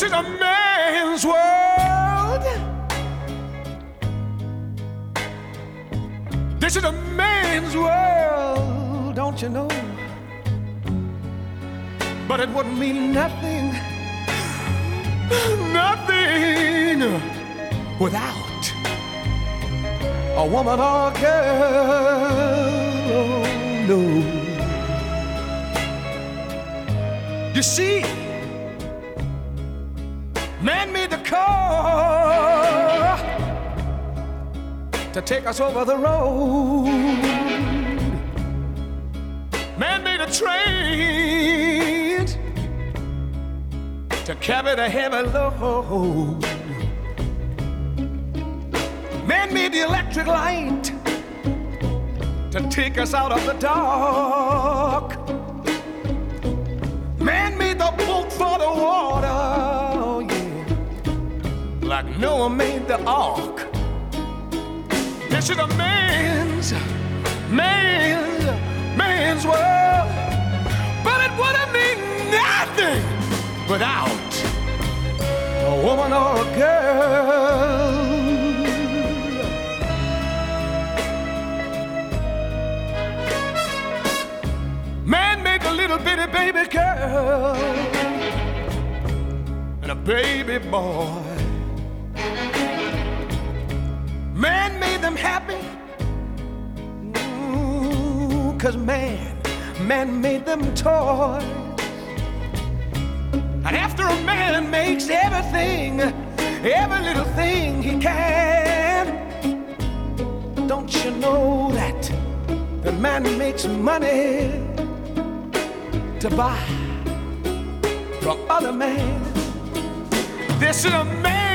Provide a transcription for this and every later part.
is a man's world. This is a man's world, don't you know? But it wouldn't mean nothing, nothing without a woman or a girl. Oh, no. You see, man made the car to take us over the road. Man made a train to carry the heavy load. Man made the electric light to take us out of the dark. Man made the boat for the water, oh yeah, like Noah made the ark. This is a man's world, but it wouldn't mean nothing without a woman or a girl. Man made a little bitty baby girl and a baby boy. Man made them happy, 'cause man made them toys. And after a man makes everything, every little thing he can, don't you know that the man makes money to buy from other men? This is a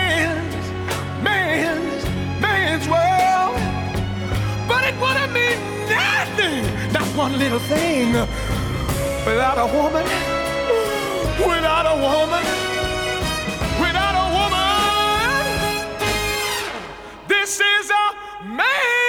man's world, but it wouldn't mean nothing, not one little thing, without a woman, without a woman, without a woman. This is a man.